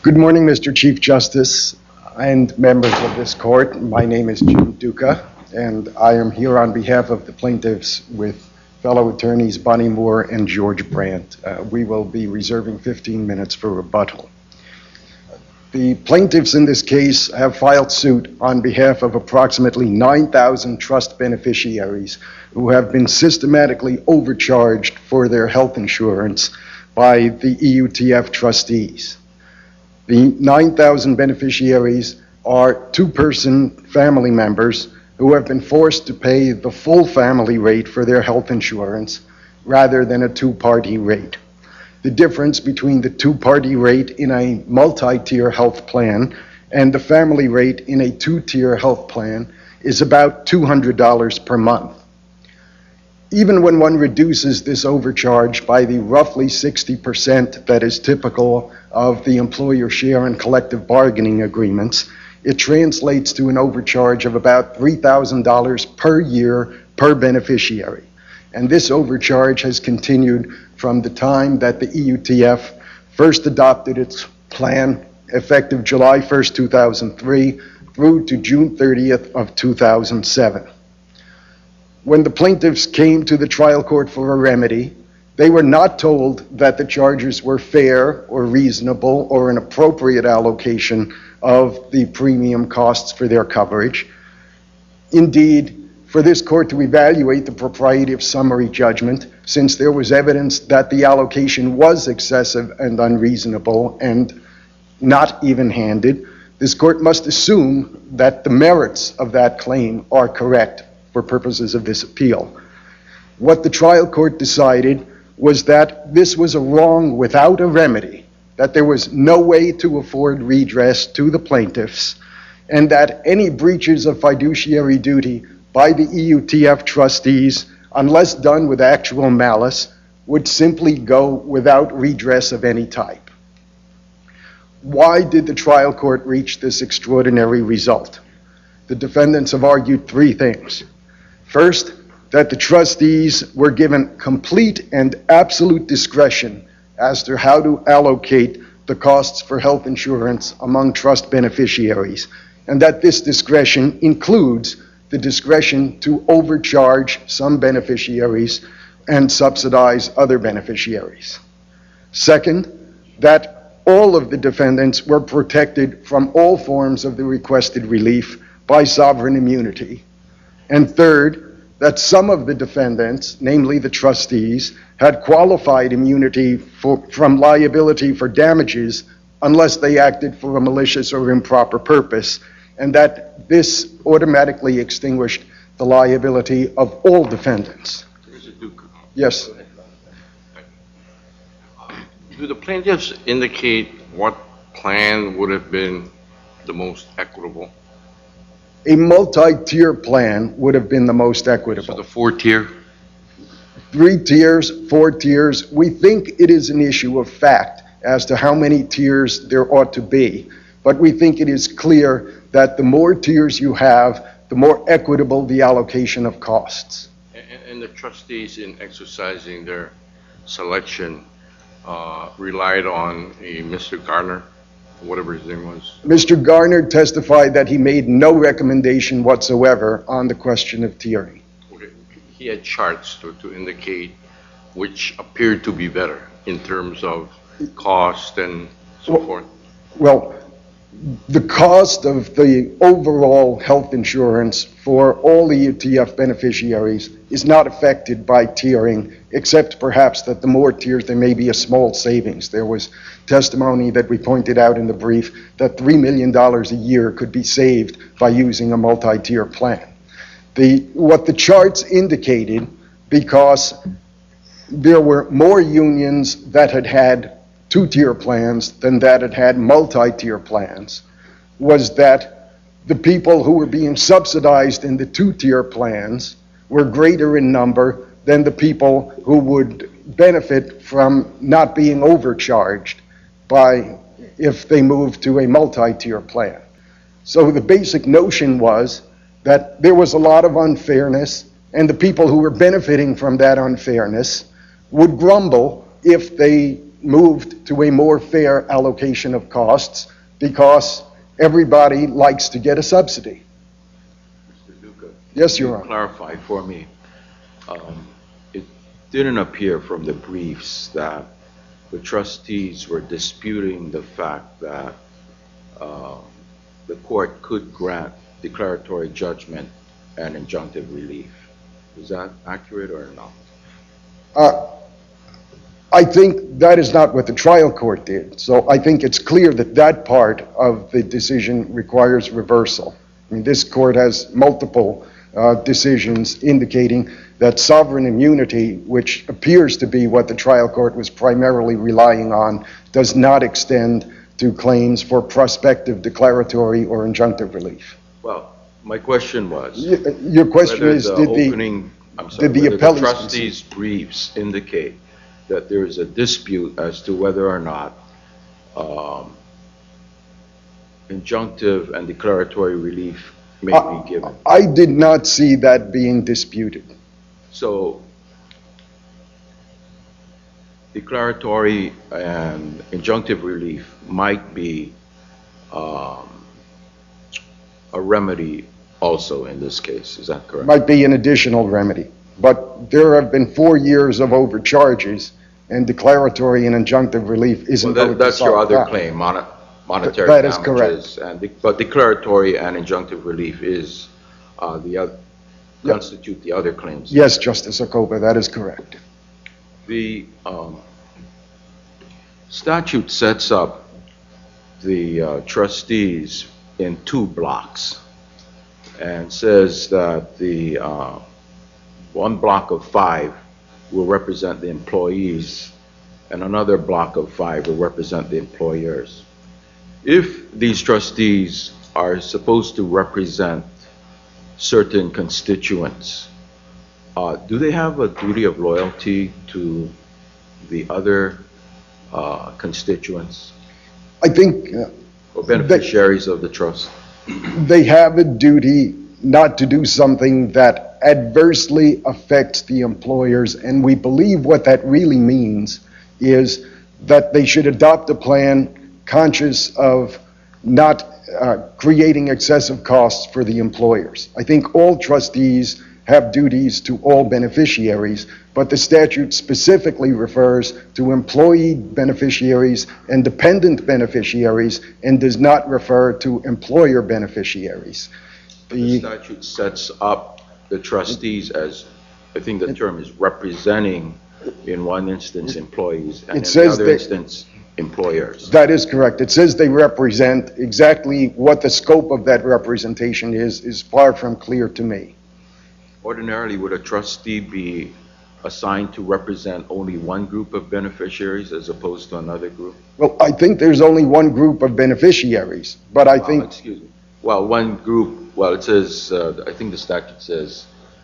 Good morning, Mr. Chief Justice and members of this court. My name is Jim Duca, and I am here on behalf of the plaintiffs with fellow attorneys Bonnie Moore and George Brandt. We will be reserving 15 minutes for rebuttal. The plaintiffs in this case have filed suit on behalf of approximately 9,000 trust beneficiaries who have been systematically overcharged for their health insurance by the EUTF trustees. The 9,000 beneficiaries are two-person family members who have been forced to pay the full family rate for their health insurance rather than a two-party rate. The difference between the two-party rate in a multi-tier health plan and the family rate in a two-tier health plan is about $200 per month. Even when one reduces this overcharge by the roughly 60% that is typical of the employer share and collective bargaining agreements, it translates to an overcharge of about $3,000 per year per beneficiary. And this overcharge has continued from the time that the EUTF first adopted its plan, effective July 1st, 2003, through to June 30th of 2007. When the plaintiffs came to the trial court for a remedy, they were not told that the charges were fair or reasonable or an appropriate allocation of the premium costs for their coverage. Indeed, for this court to evaluate the propriety of summary judgment, since there was evidence that the allocation was excessive and unreasonable and not even-handed, this court must assume that the merits of that claim are correct for purposes of this appeal. What the trial court decided was that this was a wrong without a remedy, that there was no way to afford redress to the plaintiffs, and that any breaches of fiduciary duty by the EUTF trustees, unless done with actual malice, would simply go without redress of any type. Why did the trial court reach this extraordinary result? The defendants have argued three things. First, that the trustees were given complete and absolute discretion as to how to allocate the costs for health insurance among trust beneficiaries, and that this discretion includes the discretion to overcharge some beneficiaries and subsidize other beneficiaries. Second, that all of the defendants were protected from all forms of the requested relief by sovereign immunity. And third, that some of the defendants, namely the trustees, had qualified immunity from liability for damages unless they acted for a malicious or improper purpose, and that this automatically extinguished the liability of all defendants. Mr. Duke. Yes. Do the plaintiffs indicate what plan would have been the most equitable? A multi-tier plan would have been the most equitable. So the four-tier? 3 tiers, 4 tiers. We think it is an issue of fact as to how many tiers there ought to be. But we think it is clear that the more tiers you have, the more equitable the allocation of costs. And the trustees, in exercising their selection, relied on a Mr. Garner, whatever his name was. Mr. Garner testified that he made no recommendation whatsoever on the question of tiering. Okay. He had charts to indicate which appeared to be better in terms of cost and so forth. Well, the cost of the overall health insurance for all the EUTF beneficiaries is not affected by tiering, except perhaps that the more tiers, there may be a small savings. There was testimony that we pointed out in the brief that $3 million a year could be saved by using a multi-tier plan. What the charts indicated, because there were more unions that had two-tier plans than that had multi-tier plans, was that the people who were being subsidized in the two-tier plans were greater in number than the people who would benefit from not being overcharged if they moved to a multi-tier plan. So the basic notion was that there was a lot of unfairness, and the people who were benefiting from that unfairness would grumble if they moved to a more fair allocation of costs because everybody likes to get a subsidy. Mr. Duca, Yes, can Your you Honor. clarify for me? It didn't appear from the briefs that the trustees were disputing the fact that the court could grant declaratory judgment and injunctive relief. Is that accurate or not? I think that is not what the trial court did. So I think it's clear that that part of the decision requires reversal. I mean, this court has multiple decisions indicating that sovereign immunity, which appears to be what the trial court was primarily relying on, does not extend to claims for prospective declaratory or injunctive relief. Well, my question was Your question whether is, the did the opening, I'm sorry, did the whether the appellees trustees' briefs indicate that there is a dispute as to whether or not injunctive and declaratory relief may be given. I did not see that being disputed. So declaratory and injunctive relief might be a remedy also in this case. Is that correct? Might be an additional remedy. But there have been 4 years of overcharges, and declaratory and injunctive relief isn't Well, going to that's your solve other that. claim, monetary That is damages. But declaratory and injunctive relief is constitute the other claims. Yes, Justice Okoba, that is correct. The statute sets up the trustees in 2 blocks and says that the one block of 5 will represent the employees and another block of 5 will represent the employers. If these trustees are supposed to represent certain constituents, do they have a duty of loyalty to the other constituents I think or beneficiaries of the trust? they have a duty not to do something that adversely affects the employers, and we believe what that really means is that they should adopt a plan conscious of not creating excessive costs for the employers. I think all trustees have duties to all beneficiaries, but the statute specifically refers to employee beneficiaries and dependent beneficiaries and does not refer to employer beneficiaries. The statute sets up the trustees as, I think the term is representing, in one instance, employees, and in the other instance, employers. That is correct. It says they represent. Exactly what the scope of that representation is far from clear to me. Ordinarily, would a trustee be assigned to represent only one group of beneficiaries as opposed to another group? Well, I think there's only one group of beneficiaries, but I think... Excuse me. Well, one group, well, it says, I think the statute says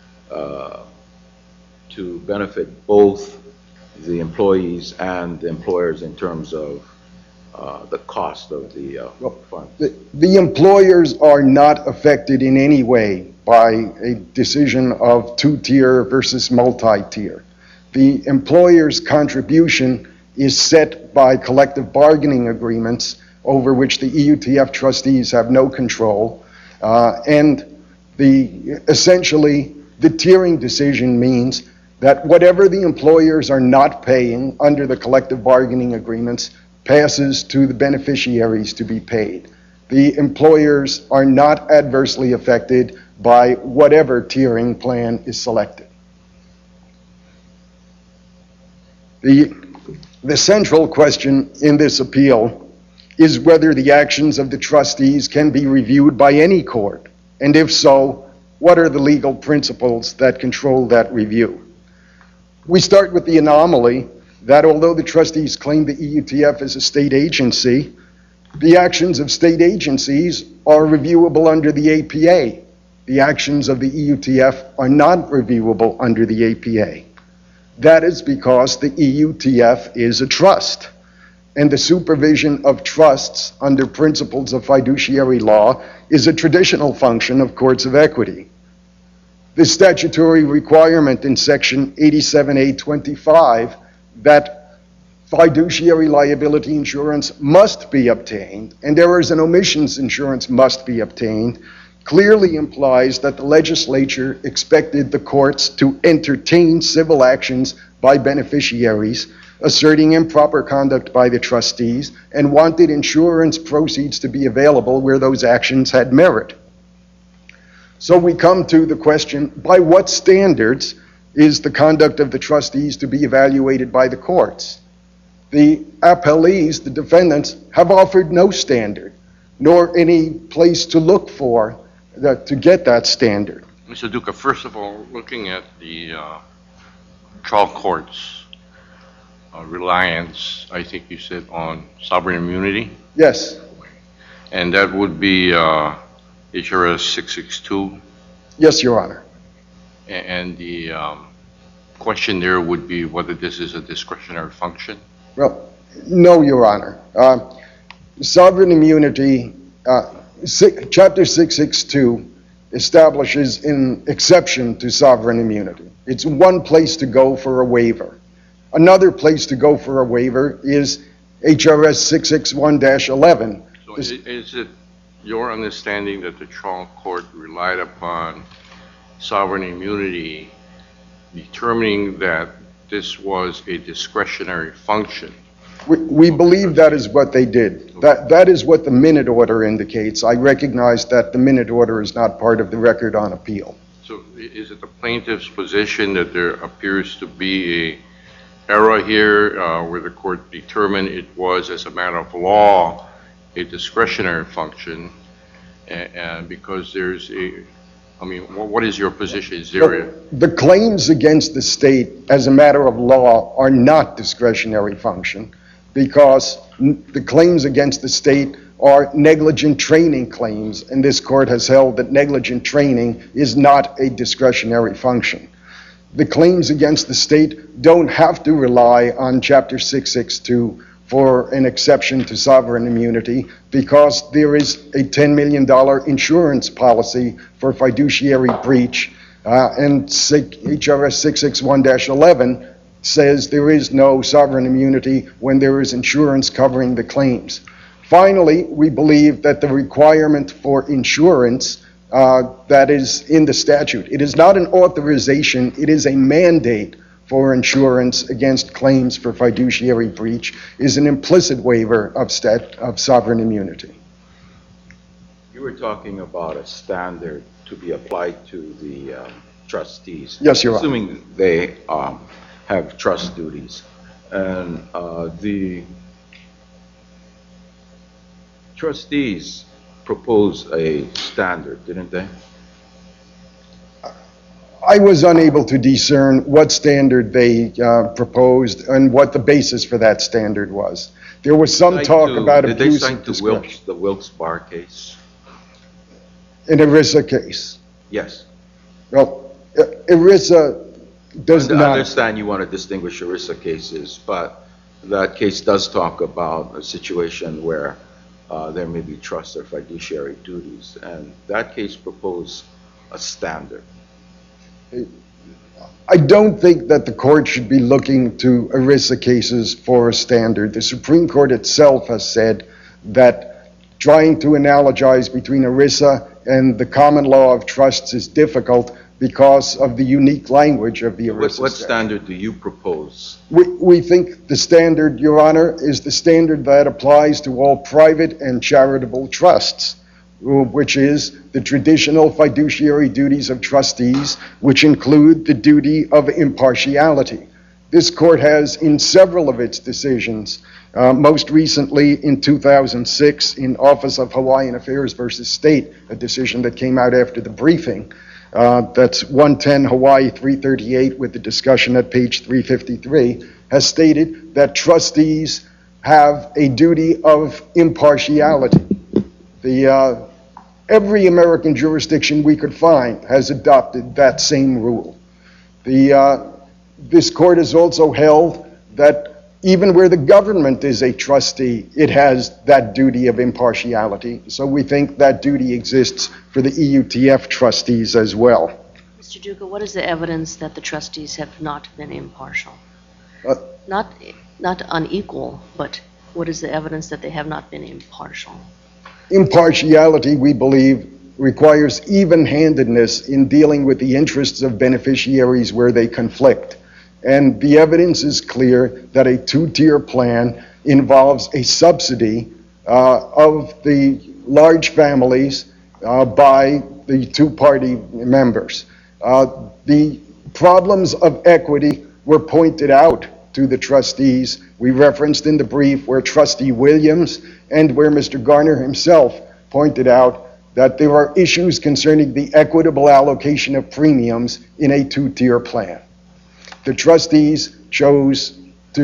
to benefit both the employees and the employers in terms of the cost of the fund. The employers are not affected in any way by a decision of two-tier versus multi-tier. The employer's contribution is set by collective bargaining agreements over which the EUTF trustees have no control, and essentially the tiering decision means that whatever the employers are not paying under the collective bargaining agreements passes to the beneficiaries to be paid. The employers are not adversely affected by whatever tiering plan is selected. The central question in this appeal is whether the actions of the trustees can be reviewed by any court, and if so, what are the legal principles that control that review? We start with the anomaly that although the trustees claim the EUTF is a state agency, the actions of state agencies are reviewable under the APA. The actions of the EUTF are not reviewable under the APA. That is because the EUTF is a trust, and the supervision of trusts under principles of fiduciary law is a traditional function of courts of equity. The statutory requirement in Section 87A25 that fiduciary liability insurance must be obtained, and errors and omissions insurance must be obtained, clearly implies that the legislature expected the courts to entertain civil actions by beneficiaries asserting improper conduct by the trustees and wanted insurance proceeds to be available where those actions had merit. So we come to the question, by what standards is the conduct of the trustees to be evaluated by the courts? The appellees, the defendants, have offered no standard, nor any place to look for to get that standard. Mr. Duca, first of all, looking at the trial court's reliance, I think you said, on sovereign immunity, Yes, and that would be HRS 662, yes, Your Honor. and the question there would be whether this is a discretionary function. Well, no, Your Honor. Sovereign immunity, Chapter 662 establishes an exception to sovereign immunity. It's one place to go for a waiver. Another place to go for a waiver is HRS 661-11. So is it your understanding that the trial court relied upon sovereign immunity, determining that this was a discretionary function? We believe that is what they did. That is what the minute order indicates. I recognize that the minute order is not part of the record on appeal. So is it the plaintiff's position that there appears to be a error here where the court determined it was, as a matter of law, a discretionary function, and because there's what is your position? Is there The claims against the state as a matter of law are not discretionary function, because the claims against the state are negligent training claims, and this court has held that negligent training is not a discretionary function. The claims against the state don't have to rely on Chapter 662 for an exception to sovereign immunity, because there is a $10 million insurance policy for fiduciary breach, and HRS 661-11 says there is no sovereign immunity when there is insurance covering the claims. Finally, we believe that the requirement for insurance that is in the statute, it is not an authorization, it is a mandate for insurance against claims for fiduciary breach, is an implicit waiver of sovereign immunity. You were talking about a standard to be applied to the trustees. Yes, Your Honor. Assuming they have trust duties. And the trustees proposed a standard, didn't they? I was unable to discern what standard they proposed and what the basis for that standard was. There was some talk about abuse of discretion. Did they cite the Wilkes Barre case? An ERISA case. Yes. Well, ERISA does not. I understand you want to distinguish ERISA cases, but that case does talk about a situation where there may be trust or fiduciary duties, and that case proposed a standard. I don't think that the court should be looking to ERISA cases for a standard. The Supreme Court itself has said that trying to analogize between ERISA and the common law of trusts is difficult because of the unique language of the ERISA. What standard do you propose? We think the standard, Your Honor, is the standard that applies to all private and charitable trusts, which is the traditional fiduciary duties of trustees, which include the duty of impartiality. This court has, in several of its decisions, most recently in 2006 in Office of Hawaiian Affairs versus State, a decision that came out after the briefing, that's 110 Hawaii 338 with the discussion at page 353, has stated that trustees have a duty of impartiality. Every American jurisdiction we could find has adopted that same rule. This court has also held that even where the government is a trustee, it has that duty of impartiality. So we think that duty exists for the EUTF trustees as well. Mr. Duca, what is the evidence that the trustees have not been impartial? not unequal, but what is the evidence that they have not been impartial? Impartiality, we believe, requires even-handedness in dealing with the interests of beneficiaries where they conflict. And the evidence is clear that a two-tier plan involves a subsidy of the large families by the two-party members. The problems of equity were pointed out to the trustees. We referenced in the brief where Trustee Williams and where Mr. Garner himself pointed out that there are issues concerning the equitable allocation of premiums in a two-tier plan. The trustees chose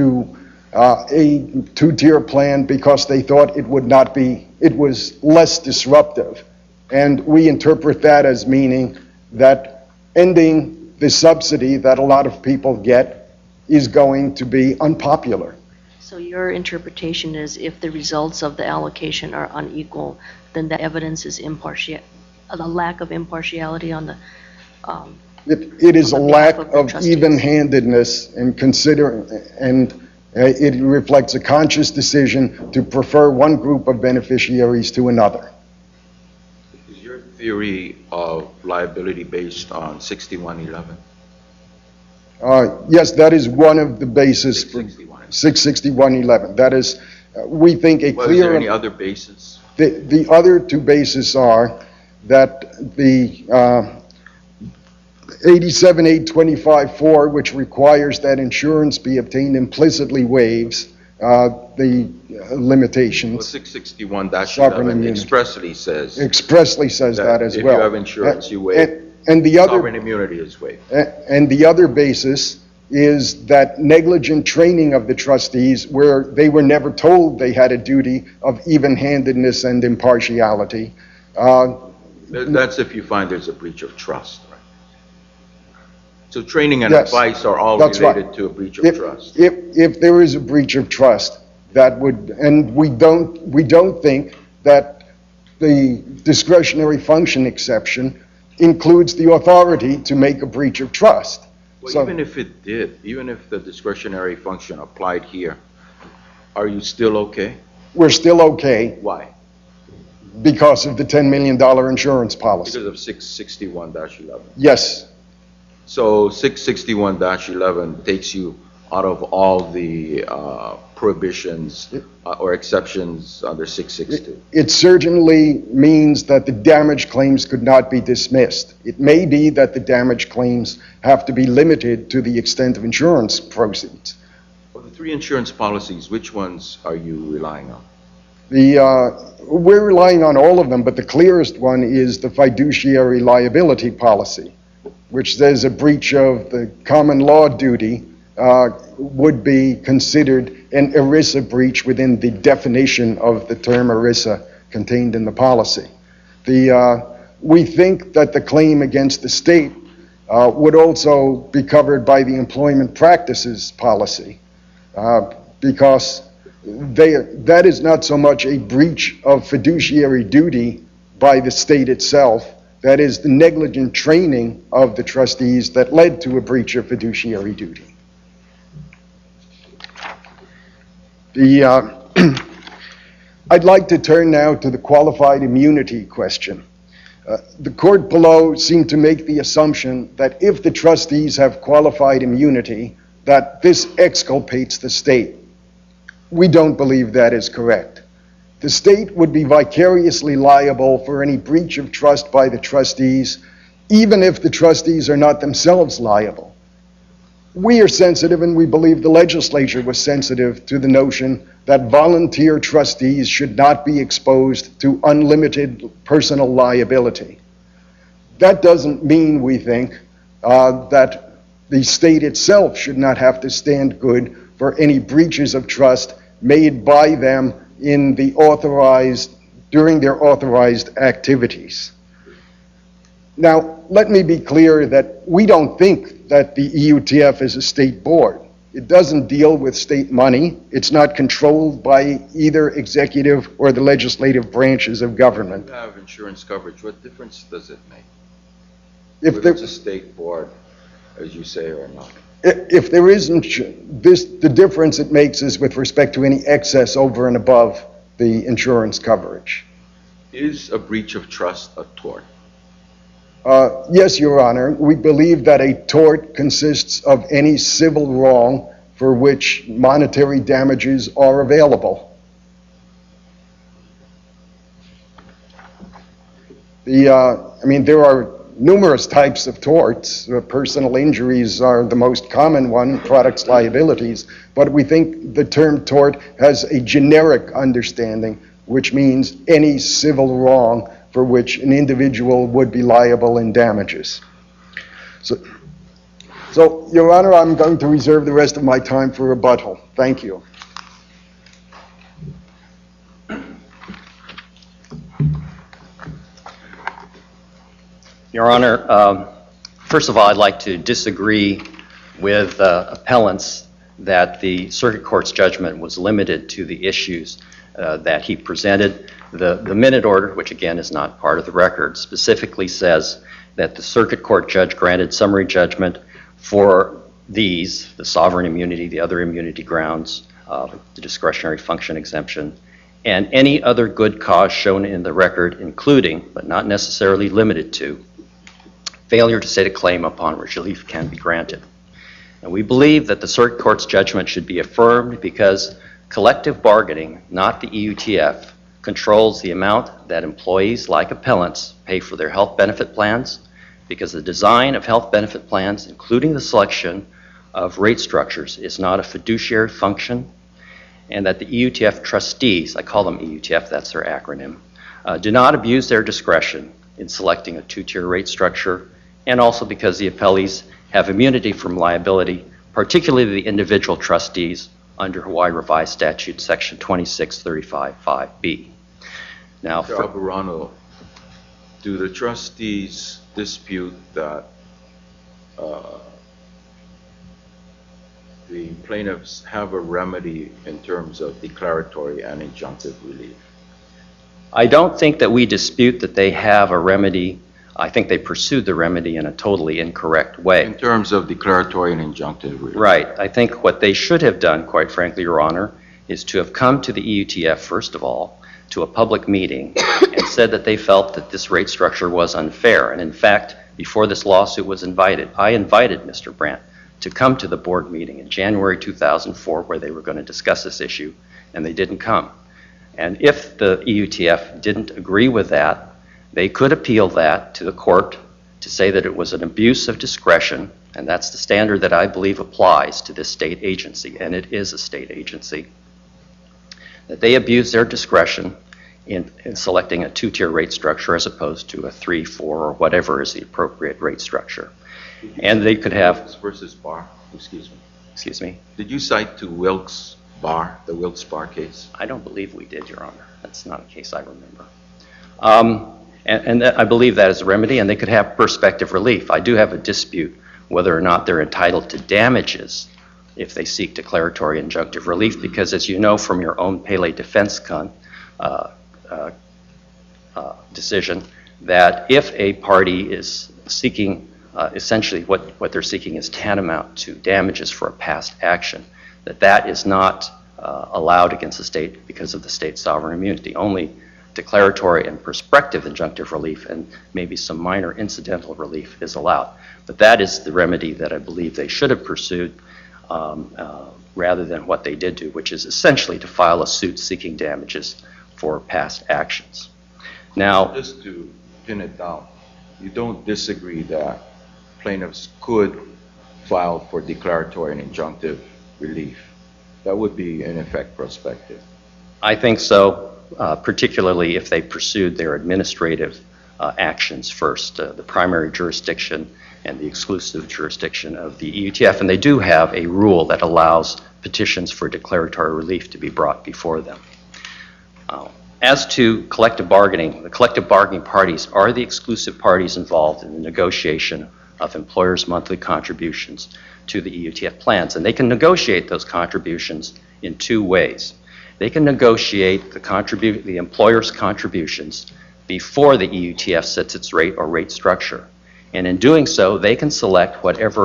a two-tier plan because they thought it was less disruptive. And we interpret that as meaning that ending the subsidy that a lot of people get is going to be unpopular. So your interpretation is if the results of the allocation are unequal, then the evidence is a lack of impartiality on the, It is a on lack behalf of the of trustees. even-handedness and it reflects a conscious decision to prefer one group of beneficiaries to another. Is your theory of liability based on 6111? Yes, that is one of the basis for 661. 66111. That is, we think a Well, is there clear... any other basis? The other two bases are that the 87.825.4, which requires that insurance be obtained implicitly waives the Well, limitations. 661-11 Sovereign immunity. expressly says That as if well. you have insurance, you waive. And the other... Sovereign immunity is waived. And the other basis is that negligent training of the trustees, where they were never told they had a duty of even-handedness and impartiality. That's if you find there's a breach of trust, right? So training and Yes, advice are all that's right. related to a breach of trust. If there is a breach of trust, that would, and we don't think that the discretionary function exception includes the authority to make a breach of trust. Well, So- even if it did, even if the discretionary function applied here, are you still okay? We're still okay Why? because of the $10 million insurance policy. Because of 661-11. Yes, So 661-11 takes you out of all the prohibitions or exceptions under 662. it certainly means that the damage claims could not be dismissed. It may be that the damage claims have to be limited to the extent of insurance proceeds. Of the three insurance policies, which ones are you relying on? We're relying on all of them, but the clearest one is the fiduciary liability policy, which says a breach of the common law duty would be considered an ERISA breach within the definition of the term ERISA contained in the policy. We think that the claim against the state would also be covered by the employment practices policy, because that is not so much a breach of fiduciary duty by the state itself. That is the negligent training of the trustees that led to a breach of fiduciary duty. I'd like to turn now to the qualified immunity question. The court below seemed to make the assumption that if the trustees have qualified immunity, that this exculpates the state. We don't believe that is correct. The state would be vicariously liable for any breach of trust by the trustees, even if the trustees are not themselves liable. We are sensitive, and we believe the legislature was sensitive to the notion that volunteer trustees should not be exposed to unlimited personal liability. That doesn't mean, we think, that the state itself should not have to stand good for any breaches of trust made by them in the during their authorized activities. Now, let me be clear that we don't think that the EUTF is a state board. It doesn't deal with state money. It's not controlled by either executive or the legislative branches of government. You have insurance coverage. What difference does it make? If Whether it's the, a state board, as you say, or not? If there isn't, the difference it makes is with respect to any excess over and above the insurance coverage. Is a breach of trust a tort? Yes, Your Honor. We believe that a tort consists of any civil wrong for which monetary damages are available. There are numerous types of torts. Personal injuries are the most common one, products liabilities, but we think the term tort has a generic understanding, which means any civil wrong for which an individual would be liable in damages. So, Your Honor, I'm going to reserve the rest of my time for rebuttal. Thank you. Your Honor, first of all, I'd like to disagree with appellants that the Circuit Court's judgment was limited to the issues that he presented. The minute order, which again is not part of the record, specifically says that the Circuit Court judge granted summary judgment for these, the sovereign immunity, the other immunity grounds, the discretionary function exemption, and any other good cause shown in the record, including, but not necessarily limited to, failure to state a claim upon which relief can be granted. And we believe that the Circuit Court's judgment should be affirmed because collective bargaining, not the EUTF, controls the amount that employees like appellants pay for their health benefit plans, because the design of health benefit plans, including the selection of rate structures, is not a fiduciary function, and that the EUTF trustees, I call them EUTF, that's their acronym, do not abuse their discretion in selecting a two-tier rate structure, and also because the appellees have immunity from liability, particularly the individual trustees under Hawaii Revised Statute Section 2635(5)(b). Now, Mr. Alvarado, do the trustees dispute that the plaintiffs have a remedy in terms of declaratory and injunctive relief? I don't think that we dispute that they have a remedy. I think they pursued the remedy in a totally incorrect way. In terms of declaratory and injunctive relief? Right. I think what they should have done, quite frankly, Your Honor, is to have come to the EUTF, first of all, to a public meeting and said that they felt that this rate structure was unfair. And in fact, before this lawsuit was invited, I invited Mr. Brandt to come to the board meeting in January 2004 where they were going to discuss this issue, and they didn't come. And if the EUTF didn't agree with that, they could appeal that to the court to say that it was an abuse of discretion, and that's the standard that I believe applies to this state agency, and it is a state agency, that they abused their discretion in selecting a two-tier rate structure as opposed to a 3, 4, or whatever is the appropriate rate structure. And they could have... Wilkes versus Barr, excuse me. Excuse me? Did you cite to Wilkes Barr, the Wilkes Barr case? I don't believe we did, Your Honor. That's not a case I remember. And I believe that is a remedy, and they could have prospective relief. I do have a dispute whether or not they're entitled to damages if they seek declaratory injunctive relief, because as you know from your own Pele defense decision, that if a party is seeking, essentially what they're seeking is tantamount to damages for a past action, that is not allowed against the state because of the state's sovereign immunity. Only declaratory and prospective injunctive relief and maybe some minor incidental relief is allowed. But that is the remedy that I believe they should have pursued rather than what they did do, which is essentially to file a suit seeking damages for past actions. Now, just to pin it down, you don't disagree that plaintiffs could file for declaratory and injunctive relief? That would be, in effect, prospective. I think so. Particularly if they pursued their administrative actions first, the primary jurisdiction and the exclusive jurisdiction of the EUTF. And they do have a rule that allows petitions for declaratory relief to be brought before them. As to collective bargaining, the collective bargaining parties are the exclusive parties involved in the negotiation of employers' monthly contributions to the EUTF plans. And they can negotiate those contributions in two ways. They can negotiate the employer's contributions before the EUTF sets its rate or rate structure. And in doing so, they can select whatever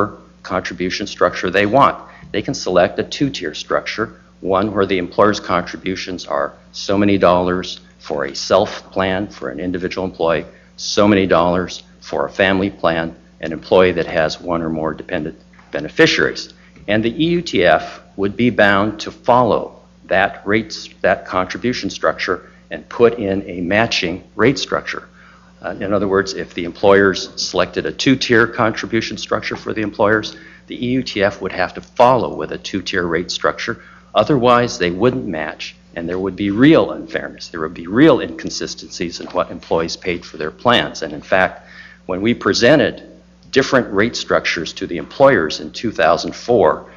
contribution structure they want. They can select a two-tier structure, one where the employer's contributions are so many dollars for a self-plan for an individual employee, so many dollars for a family plan, an employee that has one or more dependent beneficiaries. And the EUTF would be bound to follow that contribution structure and put in a matching rate structure. In other words, if the employers selected a two-tier contribution structure for the employers, the EUTF would have to follow with a two-tier rate structure. Otherwise, they wouldn't match, and there would be real unfairness. There would be real inconsistencies in what employees paid for their plans. And in fact, when we presented different rate structures to the employers in 2004,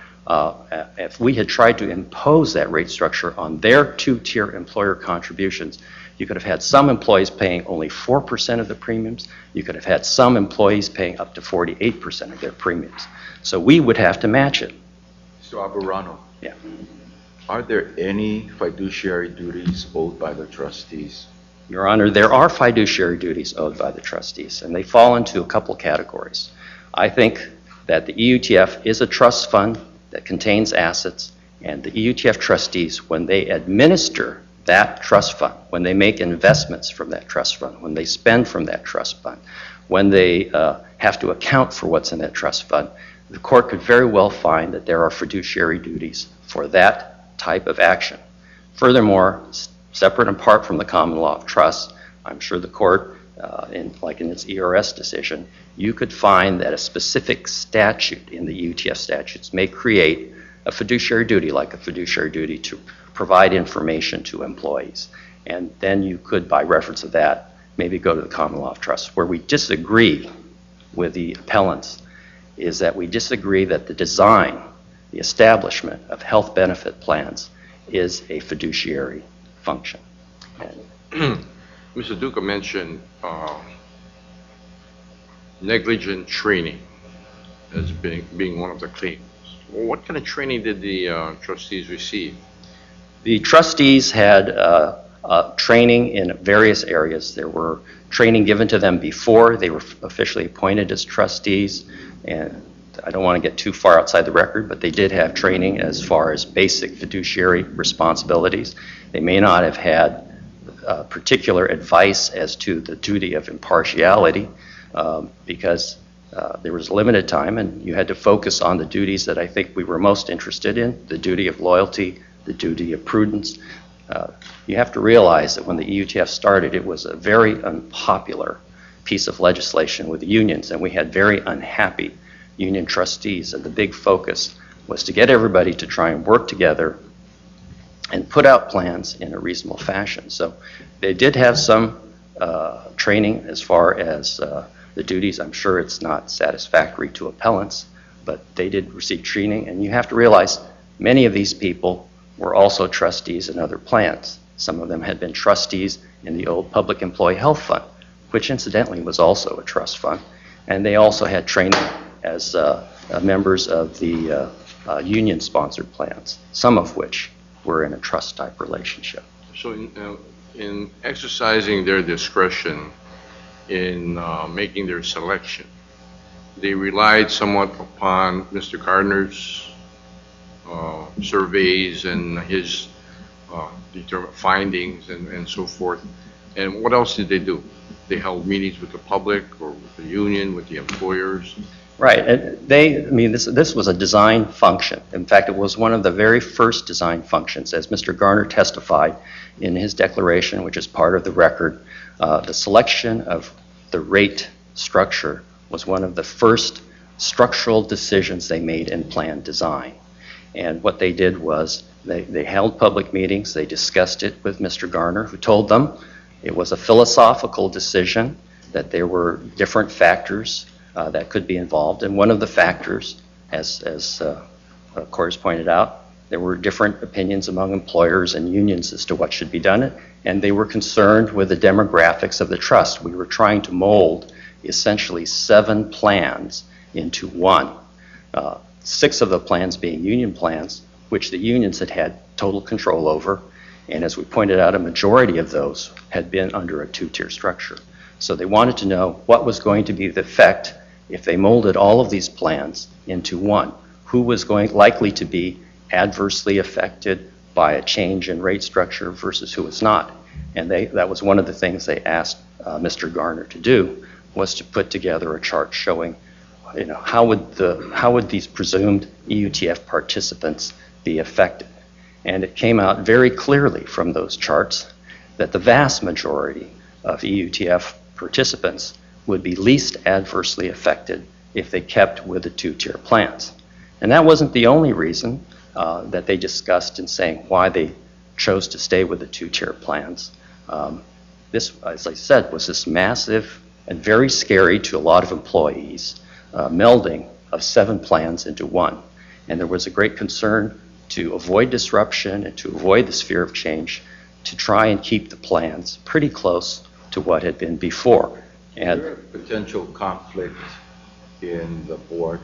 if we had tried to impose that rate structure on their two-tier employer contributions, you could have had some employees paying only 4% of the premiums. You could have had some employees paying up to 48% of their premiums. So we would have to match it. Mr. Alvarado? Yeah. Are there any fiduciary duties owed by the trustees? Your Honor, there are fiduciary duties owed by the trustees, and they fall into a couple categories. I think that the EUTF is a trust fund that contains assets, and the EUTF trustees, when they administer that trust fund, when they make investments from that trust fund, when they spend from that trust fund, when they have to account for what's in that trust fund, the court could very well find that there are fiduciary duties for that type of action. Furthermore, separate and apart from the common law of trust, I'm sure the court, like in its ERS decision, you could find that a specific statute in the EUTF statutes may create a fiduciary duty, like a fiduciary duty to provide information to employees. And then you could, by reference of that, maybe go to the common law of trust. Where we disagree with the appellants is that we disagree that the design, the establishment of health benefit plans is a fiduciary function. Mr. Duca mentioned negligent training as being one of the claims. Well, what kind of training did the trustees receive? The trustees had training in various areas. There were training given to them before they were officially appointed as trustees, and I don't want to get too far outside the record, but they did have training as far as basic fiduciary responsibilities. They may not have had particular advice as to the duty of impartiality because there was limited time and you had to focus on the duties that I think we were most interested in, the duty of loyalty, the duty of prudence. You have to realize that when the EUTF started, it was a very unpopular piece of legislation with the unions, and we had very unhappy union trustees, and the big focus was to get everybody to try and work together and put out plans in a reasonable fashion. So they did have some training as far as the duties. I'm sure it's not satisfactory to appellants, but they did receive training, and you have to realize many of these people were also trustees in other plans. Some of them had been trustees in the old Public Employee Health Fund, which incidentally was also a trust fund, and they also had training as members of the union-sponsored plans, some of which were in a trust-type relationship. So in exercising their discretion in making their selection, they relied somewhat upon Mr. Gardner's surveys and his determined findings and so forth. And what else did they do? They held meetings with the public or with the union, with the employers? Right. This was a design function. In fact, it was one of the very first design functions. As Mr. Garner testified in his declaration, which is part of the record, the selection of the rate structure was one of the first structural decisions they made in plan design. And what they did was they held public meetings, they discussed it with Mr. Garner, who told them it was a philosophical decision, that there were different factors that could be involved. And one of the factors, as Corey has pointed out, there were different opinions among employers and unions as to what should be done, and they were concerned with the demographics of the trust. We were trying to mold essentially 7 plans into one. 6 of the plans being union plans, which the unions had total control over, and as we pointed out, a majority of those had been under a 2-tier structure. So they wanted to know what was going to be the effect if they molded all of these plans into one, who was likely to be adversely affected by a change in rate structure versus who was not. And that was one of the things they asked Mr. Garner to do, was to put together a chart showing, how would these presumed EUTF participants be affected. And it came out very clearly from those charts that the vast majority of EUTF participants would be least adversely affected if they kept with the two-tier plans. And that wasn't the only reason that they discussed in saying why they chose to stay with the two-tier plans. This, as I said, was this massive and very scary to a lot of employees melding of 7 plans into one. And there was a great concern to avoid disruption and to avoid the sphere of change, to try and keep the plans pretty close to what had been before. And is there a potential conflict in the board?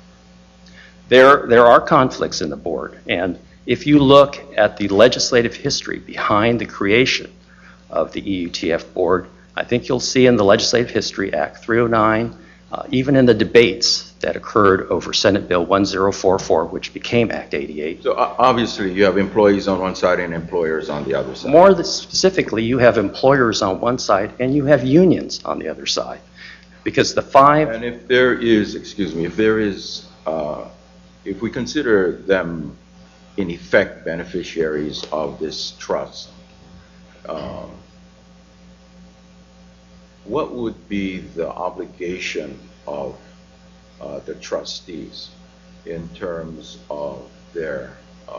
There are conflicts in the board, and if you look at the legislative history behind the creation of the EUTF board, I think you'll see in the legislative history, Act 309, even in the debates that occurred over Senate Bill 1044, which became Act 88. So obviously you have employees on one side and employers on the other side. More specifically, you have employers on one side and you have unions on the other side. Because the 5... And if there is, if we consider them in effect beneficiaries of this trust, what would be the obligation of the trustees in terms of their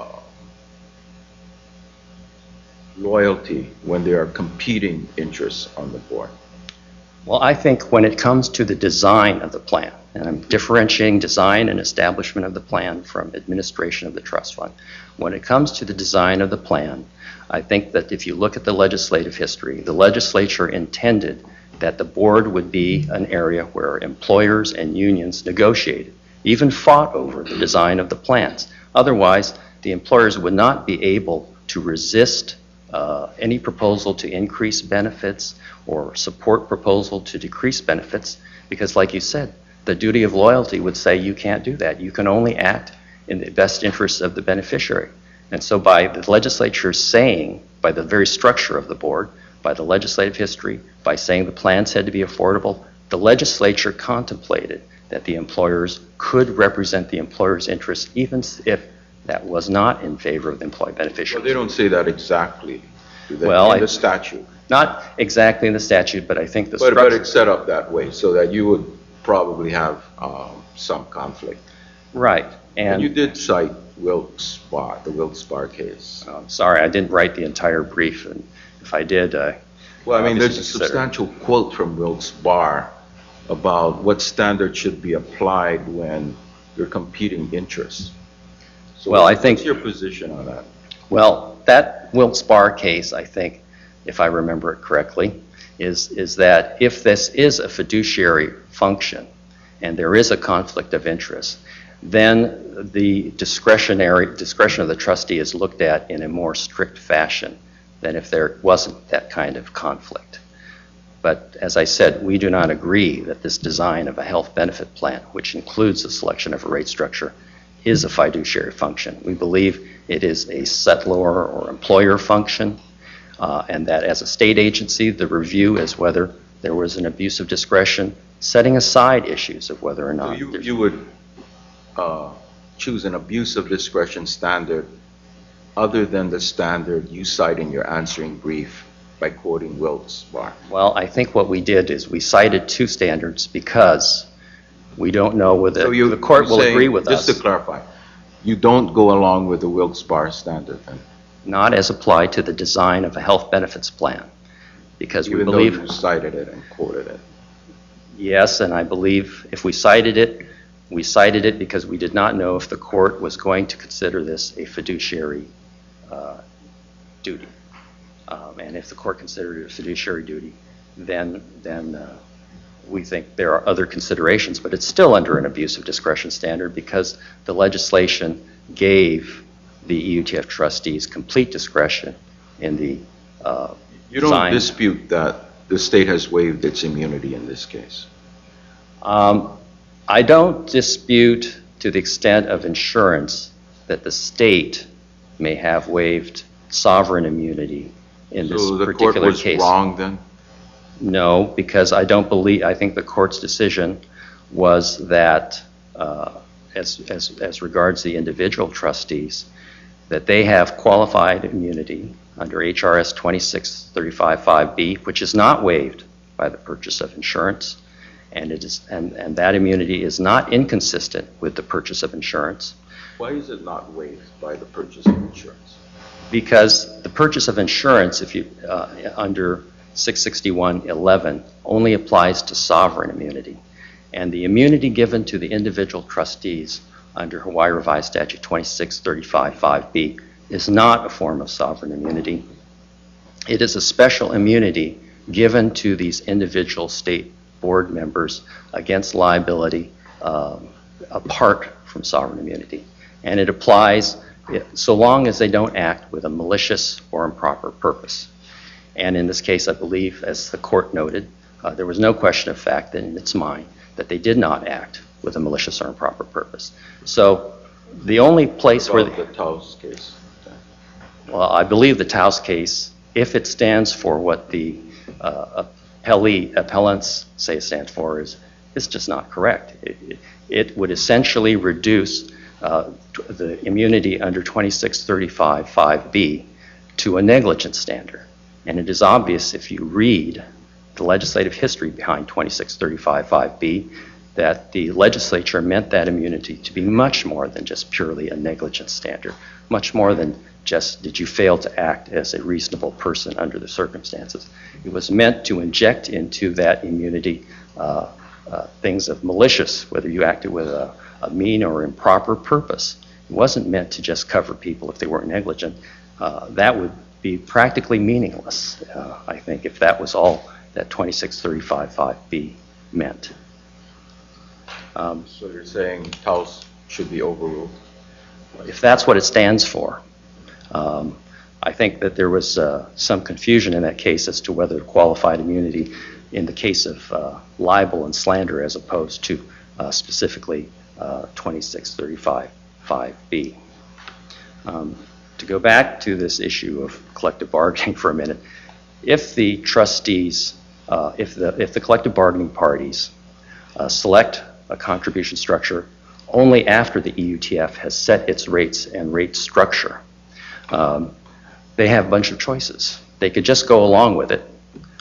loyalty when there are competing interests on the board? Well, I think when it comes to the design of the plan, and I'm differentiating design and establishment of the plan from administration of the trust fund. When it comes to the design of the plan, I think that if you look at the legislative history, the legislature intended that the board would be an area where employers and unions negotiated, even fought over the design of the plans. Otherwise, the employers would not be able to resist any proposal to increase benefits or support proposal to decrease benefits, because like you said, the duty of loyalty would say you can't do that. You can only act in the best interests of the beneficiary. And so by the legislature saying, by the very structure of the board, by the legislative history, by saying the plans had to be affordable, the legislature contemplated that the employers could represent the employer's interests even if that was not in favor of the employee beneficiary. Well, they don't say that exactly, do they, Well, in the statute? Not exactly in the statute, but I think the But structure... it's set up that way so that you would probably have some conflict. Right. And you did cite Wilkes-Barre, the Wilkes-Barre case. Sorry, I didn't write the entire brief, and if I did, well, I mean, there's a obviously consider- substantial quote from Wilkes-Barre about what standards should be applied when there are competing interests. So Well, I think- what's your position on that? Well, that Wilkes-Barre case, I think, if I remember it correctly, is that if this is a fiduciary function and there is a conflict of interest, then the discretion of the trustee is looked at in a more strict fashion than if there wasn't that kind of conflict. But as I said, we do not agree that this design of a health benefit plan, which includes the selection of a rate structure, is a fiduciary function. We believe it is a settlor or employer function, and that as a state agency, the review is whether there was an abuse of discretion, setting aside issues of whether or not... So you would choose an abuse of discretion standard other than the standard you cite in your answering brief by quoting Wilkes-Barre? Well, I think what we did is we cited 2 standards because we don't know whether the court will agree with us. Just to clarify, you don't go along with the Wilkes-Barre standard then? Not as applied to the design of a health benefits plan, because we Even believe... though you cited it and quoted it? Yes, and I believe if we cited it, we cited it because we did not know if the court was going to consider this a fiduciary duty. And if the court considered it a fiduciary duty, then we think there are other considerations, but it's still under an abuse of discretion standard because the legislation gave the EUTF trustees complete discretion in the You don't design. dispute that the state has waived its immunity in this case? I don't dispute to the extent of insurance that the state may have waived sovereign immunity in this So the court particular was case. wrong then? No, because I think the court's decision was that, as regards the individual trustees, that they have qualified immunity under HRS 26355B, which is not waived by the purchase of insurance, and that immunity is not inconsistent with the purchase of insurance. Why is it not waived by the purchase of insurance? Because the purchase of insurance, under 661.11, only applies to sovereign immunity. And the immunity given to the individual trustees under Hawaii Revised Statute 26355B is not a form of sovereign immunity. It is a special immunity given to these individual state board members against liability apart from sovereign immunity. And it applies so long as they don't act with a malicious or improper purpose. And in this case, I believe, as the court noted, there was no question of fact in its mind that they did not act with a malicious or improper purpose. So the only place where... The Taos case. Well, I believe the Taos case, if it stands for what the appellants say it stands for, is just not correct. It would essentially reduce the immunity under 26355B to a negligence standard. And it is obvious if you read the legislative history behind 26355B that the legislature meant that immunity to be much more than just purely a negligence standard, much more than just did you fail to act as a reasonable person under the circumstances. It was meant to inject into that immunity things of malicious, whether you acted with a mean or improper purpose. It wasn't meant to just cover people if they weren't negligent. That would be practically meaningless, I think, if that was all that 26355B meant. So you're saying Taos should be overruled? If that's what it stands for. I think that there was some confusion in that case as to whether qualified immunity in the case of libel and slander as opposed to specifically 26355B. To go back to this issue of collective bargaining for a minute, if the trustees, if the collective bargaining parties select a contribution structure only after the EUTF has set its rates and rate structure, they have a bunch of choices. They could just go along with it,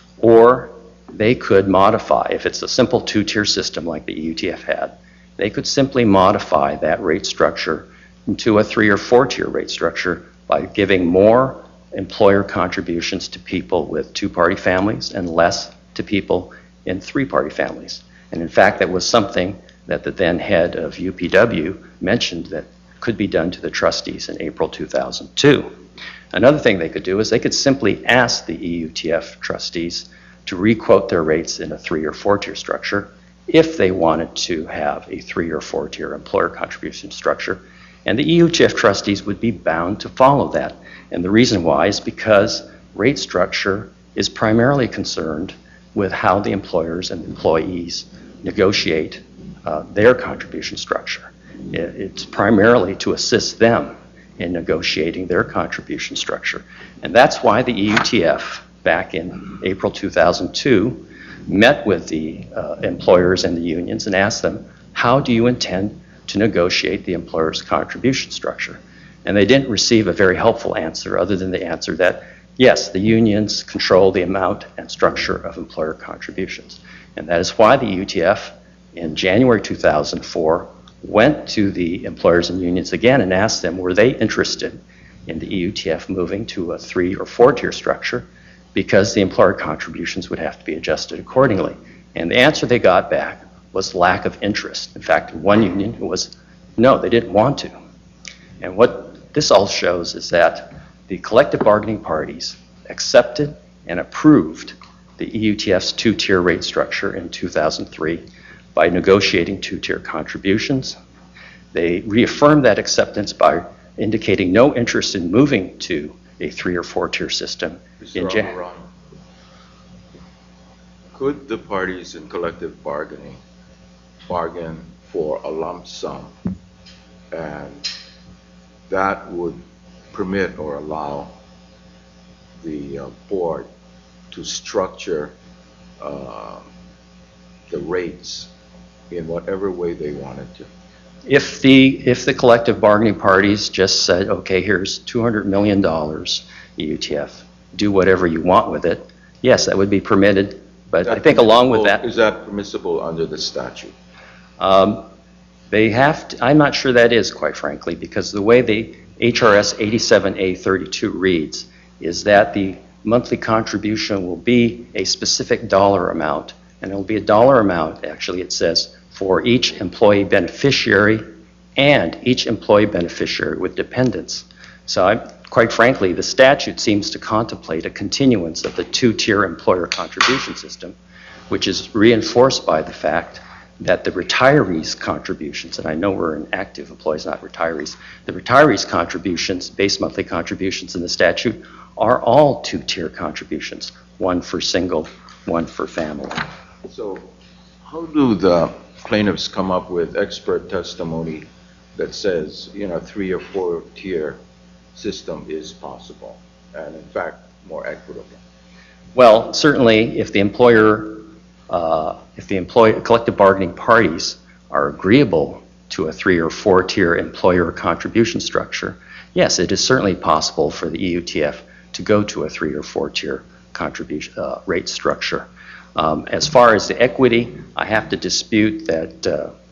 or they could modify. If it's a simple two-tier system like the EUTF had, they could simply modify that rate structure into a 3- or 4-tier rate structure by giving more employer contributions to people with 2-party families and less to people in 3-party families. And in fact, that was something that the then head of UPW mentioned that could be done to the trustees in April 2002. Another thing they could do is they could simply ask the EUTF trustees to requote their rates in a 3- or 4-tier structure if they wanted to have a 3- or 4-tier employer contribution structure. And the EUTF trustees would be bound to follow that. And the reason why is because rate structure is primarily concerned with how the employers and employees negotiate their contribution structure. It's primarily to assist them in negotiating their contribution structure. And that's why the EUTF, back in April 2002, met with the employers and the unions and asked them, how do you intend to negotiate the employer's contribution structure? And they didn't receive a very helpful answer other than the answer that, yes, the unions control the amount and structure of employer contributions. And that is why the EUTF, in January 2004, went to the employers and unions again and asked them, were they interested in the EUTF moving to a 3- or 4-tier structure, because the employer contributions would have to be adjusted accordingly. And the answer they got back was lack of interest. In fact, one union was, no, they didn't want to. And what this all shows is that the collective bargaining parties accepted and approved the EUTF's 2-tier rate structure in 2003 by negotiating 2-tier contributions. They reaffirmed that acceptance by indicating no interest in moving to a 3- or 4-tier system. Could the parties in collective bargaining bargain for a lump sum, and that would permit or allow the board to structure the rates in whatever way they wanted to. If the collective bargaining parties just said, okay, here's $200 million, EUTF, do whatever you want with it, yes, that would be permitted. But I think along with that, Is that permissible under the statute? they have to, I'm not sure that is, quite frankly, because the way the HRS 87A32 reads is that the monthly contribution will be a specific dollar amount, and it will be a dollar amount, actually it says, for each employee beneficiary and each employee beneficiary with dependents. So quite frankly, the statute seems to contemplate a continuance of the two-tier employer contribution system, which is reinforced by the fact that the retirees' contributions, and I know we're in active employees, not retirees, the retirees' contributions, base monthly contributions in the statute, are all two-tier contributions, one for single, one for family. So how do the plaintiffs come up with expert testimony that says, you know, 3 or 4 tier system is possible and in fact more equitable? Well, certainly if the collective bargaining parties are agreeable to a 3 or 4 tier employer contribution structure, yes, it is certainly possible for the EUTF to go to a 3 or 4 tier contribution rate structure. As far as the equity, I have to dispute that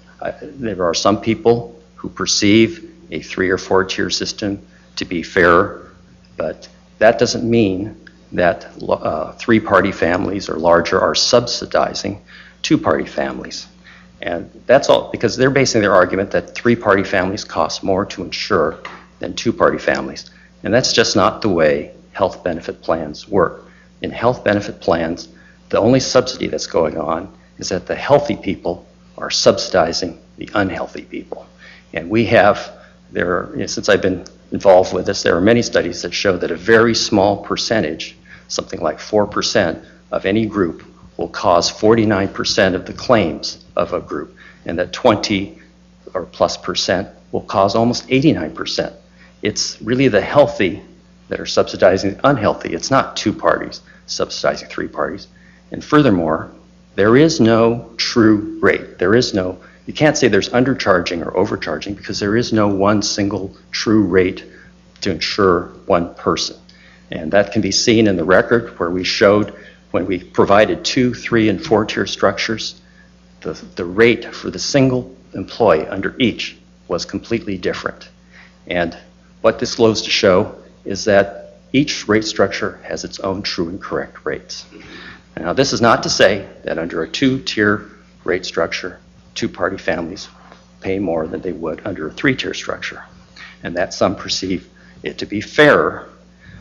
there are some people who perceive a 3 or 4 tier system to be fair, but that doesn't mean that 3-party families or larger are subsidizing 2-party families. And that's all because they're basing their argument that 3-party families cost more to insure than 2-party families. And that's just not the way health benefit plans work. In health benefit plans, the only subsidy that's going on is that the healthy people are subsidizing the unhealthy people. And we have, since I've been involved with this, there are many studies that show that a very small percentage, something like 4% of any group, will cause 49% of the claims of a group, and that 20 or plus percent will cause almost 89%. It's really the healthy that are subsidizing the unhealthy. It's not 2 parties subsidizing 3 parties. And furthermore, there is no true rate. You can't say there's undercharging or overcharging because there is no one single true rate to insure one person. And that can be seen in the record where we showed when we provided 2, 3, and 4 tier structures, the rate for the single employee under each was completely different. And what this goes to show is that each rate structure has its own true and correct rates. Now, this is not to say that under a 2-tier rate structure, 2-party families pay more than they would under a 3-tier structure, and that some perceive it to be fairer.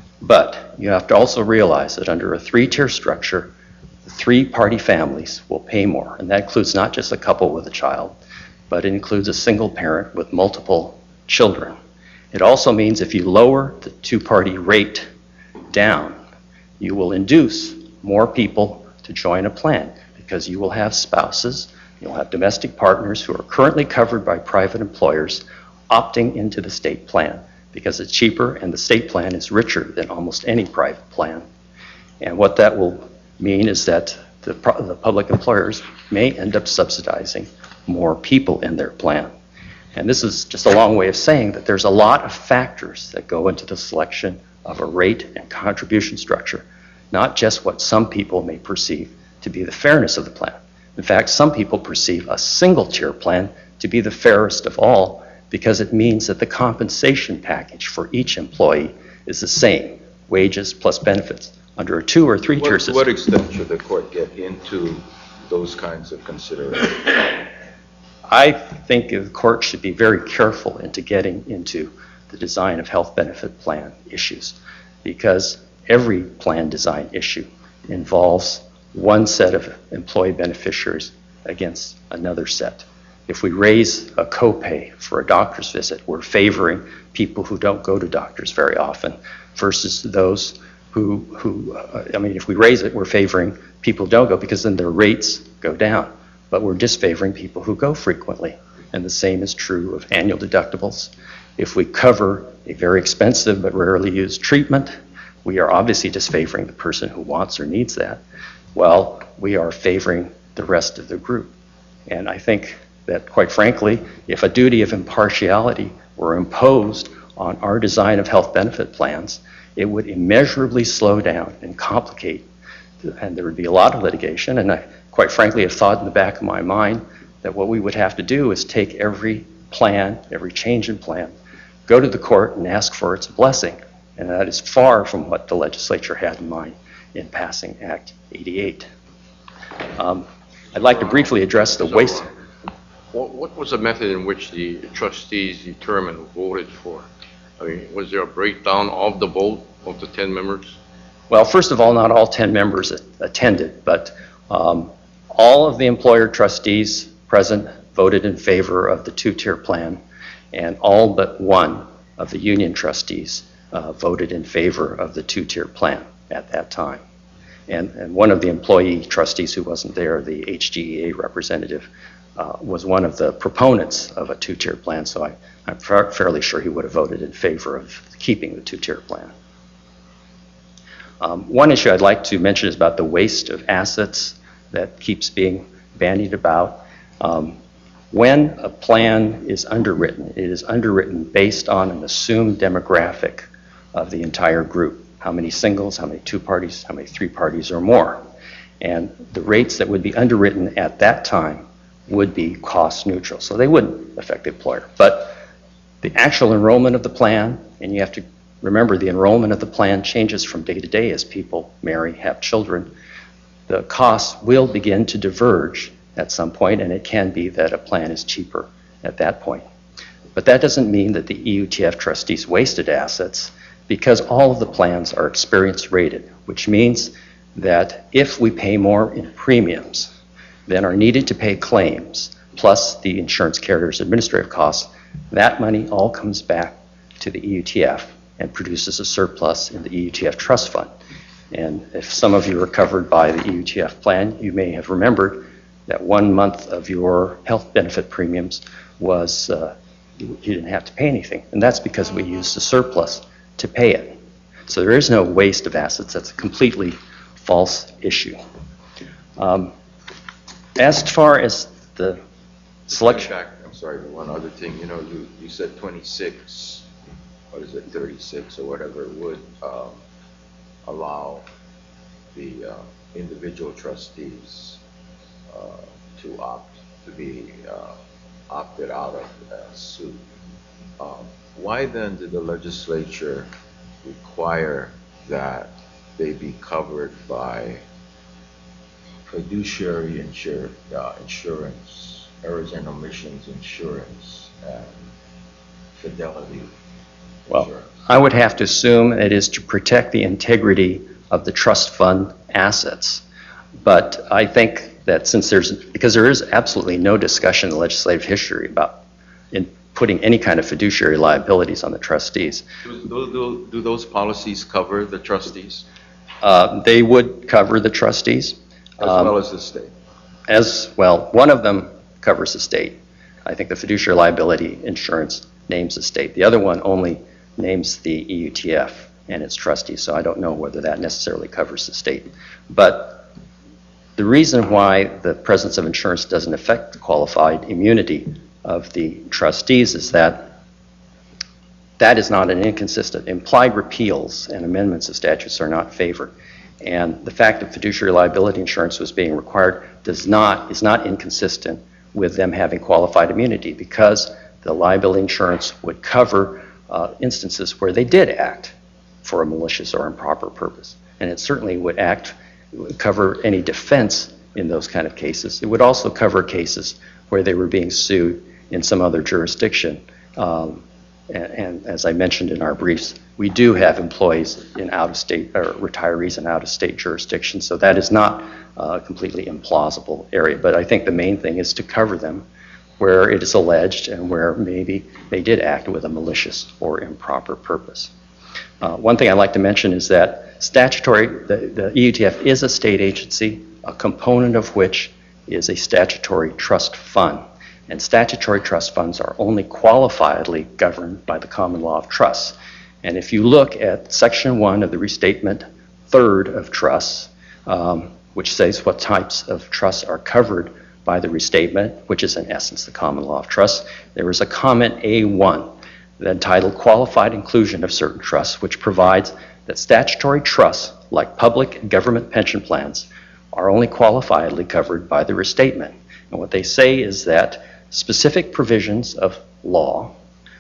But you have to also realize that under a 3-tier structure, the 3-party families will pay more, and that includes not just a couple with a child, but it includes a single parent with multiple children. It also means if you lower the 2-party rate down, you will induce more people to join a plan because you will have spouses, you'll have domestic partners who are currently covered by private employers opting into the state plan because it's cheaper and the state plan is richer than almost any private plan. And what that will mean is that the public employers may end up subsidizing more people in their plan. And this is just a long way of saying that there's a lot of factors that go into the selection of a rate and contribution structure, not just what some people may perceive to be the fairness of the plan. In fact, some people perceive a single-tier plan to be the fairest of all because it means that the compensation package for each employee is the same, wages plus benefits. Under a 2- or 3-tier system. To what extent should the court get into those kinds of considerations? I think the court should be very careful into getting into the design of health benefit plan issues because every plan design issue involves one set of employee beneficiaries against another set. If we raise a copay for a doctor's visit, we're favoring people who don't go to doctors very often versus those if we raise it, we're favoring people who don't go because then their rates go down. But we're disfavoring people who go frequently. and the same is true of annual deductibles. If we cover a very expensive but rarely used treatment, we are obviously disfavoring the person who wants or needs that. Well, we are favoring the rest of the group. And I think that, quite frankly, if a duty of impartiality were imposed on our design of health benefit plans, it would immeasurably slow down and complicate, and there would be a lot of litigation. And I, quite frankly, have thought in the back of my mind that what we would have to do is take every plan, every change in plan, go to the court and ask for its blessing. And that is far from what the legislature had in mind in passing Act 88. I'd like to briefly address the waste. What was the method in which the trustees determined who voted for? I mean, was there a breakdown of the vote of the 10 members? Well, first of all, not all 10 members attended, but all of the employer trustees present voted in favor of the two-tier plan, and all but one of the union trustees voted in favor of the two-tier plan at that time. And one of the employee trustees who wasn't there, the HGEA representative, was one of the proponents of a two-tier plan, so I'm fairly sure he would have voted in favor of keeping the two-tier plan. One issue I'd like to mention is about the waste of assets that keeps being bandied about. When a plan is underwritten, it is underwritten based on an assumed demographic of the entire group. How many singles, how many two parties, how many three parties or more. And the rates that would be underwritten at that time would be cost neutral. So they wouldn't affect the employer. But the actual enrollment of the plan, and you have to remember the enrollment of the plan changes from day to day as people marry, have children. The costs will begin to diverge at some point, and it can be that a plan is cheaper at that point. But that doesn't mean that the EUTF trustees wasted assets, because all of the plans are experience rated, which means that if we pay more in premiums than are needed to pay claims, plus the insurance carrier's administrative costs, that money all comes back to the EUTF and produces a surplus in the EUTF trust fund. And if some of you are covered by the EUTF plan, you may have remembered that 1 month of your health benefit premiums was, you didn't have to pay anything. And that's because we used the surplus to pay it. So there is no waste of assets. That's a completely false issue. As far as the selection... I'm sorry, one other thing. You know, you said 26, what is it, 36 or whatever, would allow the individual trustees to opt to be opted out of a suit. Why then did the legislature require that they be covered by fiduciary insurance, errors and omissions insurance, and fidelity Well, insurance? I would have to assume it is to protect the integrity of the trust fund assets. But I think that because there is absolutely no discussion in the legislative history about putting any kind of fiduciary liabilities on the trustees. Do those policies cover the trustees They would cover the trustees. as well as the state? As well, one of them covers the state. I think the fiduciary liability insurance names the state. The other one only names the EUTF and its trustees, so I don't know whether that necessarily covers the state. But the reason why the presence of insurance doesn't affect the qualified immunity of the trustees is that that is not an inconsistent. Implied repeals and amendments of statutes are not favored. And the fact that fiduciary liability insurance was being required is not inconsistent with them having qualified immunity, because the liability insurance would cover instances where they did act for a malicious or improper purpose. And it certainly would cover any defense in those kind of cases. It would also cover cases where they were being sued in some other jurisdiction. And as I mentioned in our briefs, we do have employees in out-of-state, or retirees in out-of-state jurisdictions, so that is not a completely implausible area. But I think the main thing is to cover them where it is alleged and where maybe they did act with a malicious or improper purpose. One thing I'd like to mention is that the EUTF is a state agency, a component of which is a statutory trust fund. and statutory trust funds are only qualifiedly governed by the common law of trusts. And if you look at Section 1 of the Restatement Third of Trusts, which says what types of trusts are covered by the restatement, which is in essence the common law of trusts, there is a comment A1 entitled Qualified Inclusion of Certain Trusts, which provides that statutory trusts, like public and government pension plans, are only qualifiedly covered by the restatement. And what they say is that specific provisions of law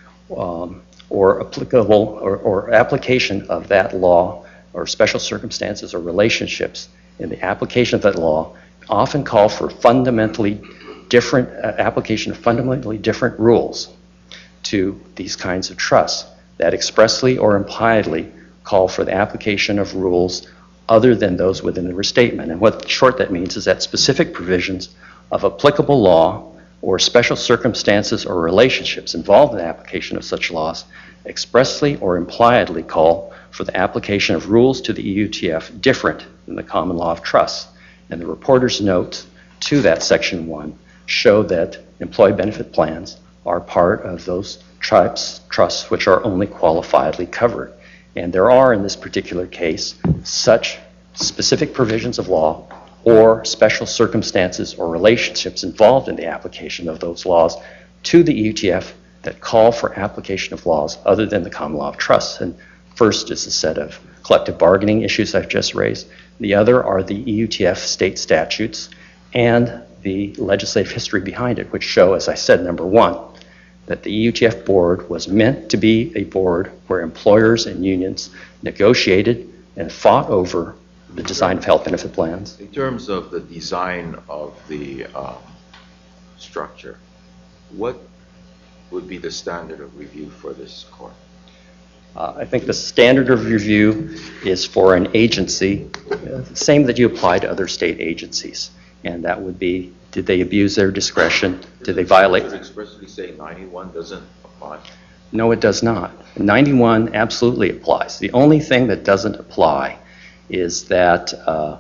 or applicable or application of that law or special circumstances or relationships in the application of that law often call for fundamentally different application of fundamentally different rules to these kinds of trusts that expressly or impliedly call for the application of rules other than those within the restatement. And what short that means is that specific provisions of applicable law or special circumstances or relationships involved in the application of such laws expressly or impliedly call for the application of rules to the EUTF different than the common law of trusts. And the reporter's notes to that Section 1 show that employee benefit plans are part of those trusts which are only qualifiedly covered. And there are, in this particular case, such specific provisions of law or special circumstances or relationships involved in the application of those laws to the EUTF that call for application of laws other than the common law of trusts. And first is a set of collective bargaining issues I've just raised. The other are the EUTF state statutes and the legislative history behind it, which show, as I said, number one, that the EUTF board was meant to be a board where employers and unions negotiated and fought over the design of health benefit plans. In terms of the design of the structure, what would be the standard of review for this court? I think the standard of review is for an agency, the same that you apply to other state agencies. And that would be, did they abuse their discretion? Did they violate? Does it expressly say 91 doesn't apply? No, it does not. 91 absolutely applies. The only thing that doesn't apply is that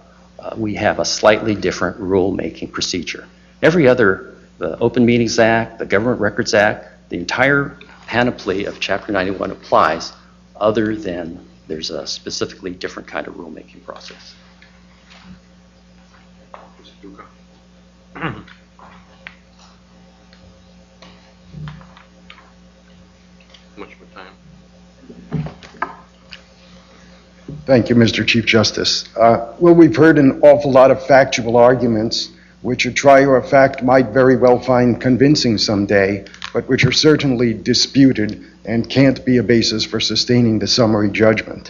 we have a slightly different rule-making procedure. Every other, the Open Meetings Act, the Government Records Act, the entire panoply of Chapter 91 applies, other than there's a specifically different kind of rulemaking process. Mr. Duca. Much more time. Thank you, Mr. Chief Justice. Well, we've heard an awful lot of factual arguments, which a trier of fact might very well find convincing someday, but which are certainly disputed and can't be a basis for sustaining the summary judgment.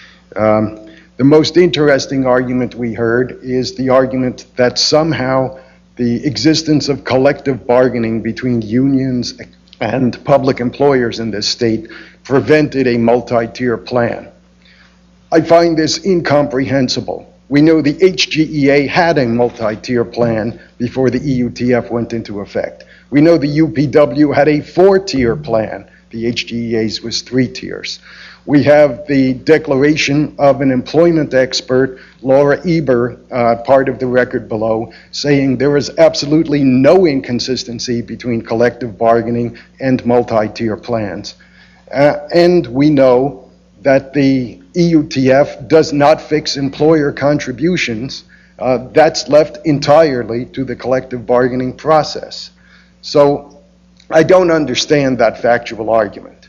The most interesting argument we heard is the argument that somehow the existence of collective bargaining between unions and public employers in this state prevented a multi-tier plan. I find this incomprehensible. We know the HGEA had a multi-tier plan before the EUTF went into effect. We know the UPW had a 4-tier plan. The HGEA's was 3 tiers. We have the declaration of an employment expert, Laura Eber, part of the record below, saying there is absolutely no inconsistency between collective bargaining and multi-tier plans. And we know that the EUTF does not fix employer contributions. That's left entirely to the collective bargaining process. So I don't understand that factual argument.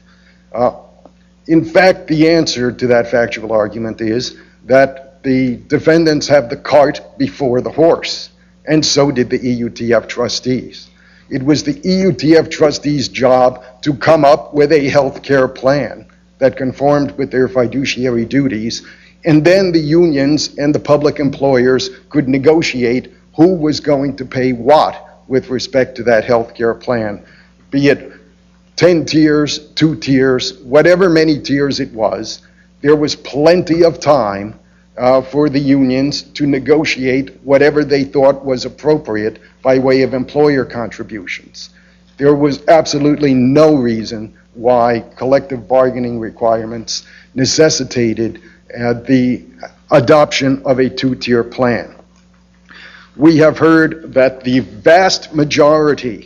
In fact, the answer to that factual argument is that the defendants have the cart before the horse, and so did the EUTF trustees. It was the EUTF trustees' job to come up with a health care plan that conformed with their fiduciary duties, and then the unions and the public employers could negotiate who was going to pay what with respect to that health care plan, be it 10 tiers, 2 tiers, whatever many tiers it was. There was plenty of time for the unions to negotiate whatever they thought was appropriate by way of employer contributions. There was absolutely no reason why collective bargaining requirements necessitated the adoption of a 2-tier plan. We have heard that the vast majority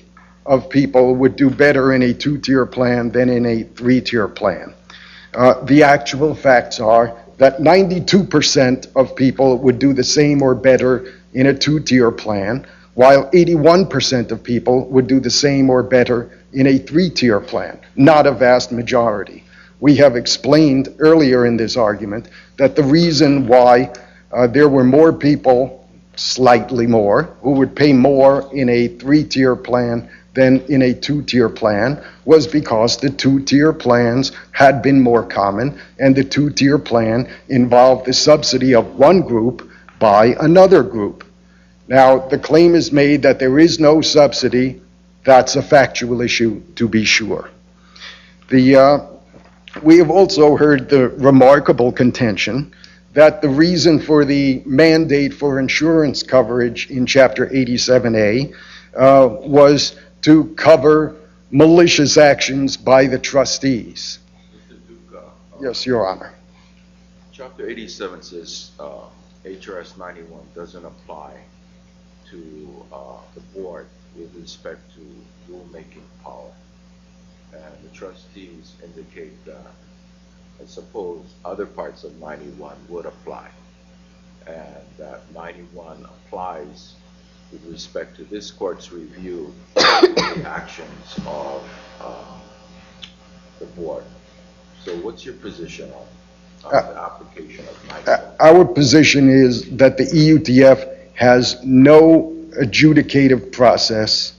of people would do better in a two-tier plan than in a three-tier plan. The actual facts are that 92% of people would do the same or better in a two-tier plan, while 81% of people would do the same or better in a three-tier plan, not a vast majority. We have explained earlier in this argument that the reason why there were more people, slightly more, who would pay more in a three-tier plan than in a two-tier plan was because the two-tier plans had been more common, and the two-tier plan involved the subsidy of one group by another group. Now, the claim is made that there is no subsidy. That's a factual issue, to be sure. We have also heard the remarkable contention that the reason for the mandate for insurance coverage in Chapter 87A was to cover malicious actions by the trustees. Mr. Duca. Yes, Your Honor. Chapter 87 says HRS 91 doesn't apply to the board with respect to rulemaking power. And the trustees indicate that, I suppose, other parts of 91 would apply. And that 91 applies with respect to this court's review of the actions of the board. So what's your position on the application of 91? Our position is that the EUTF has no adjudicative process.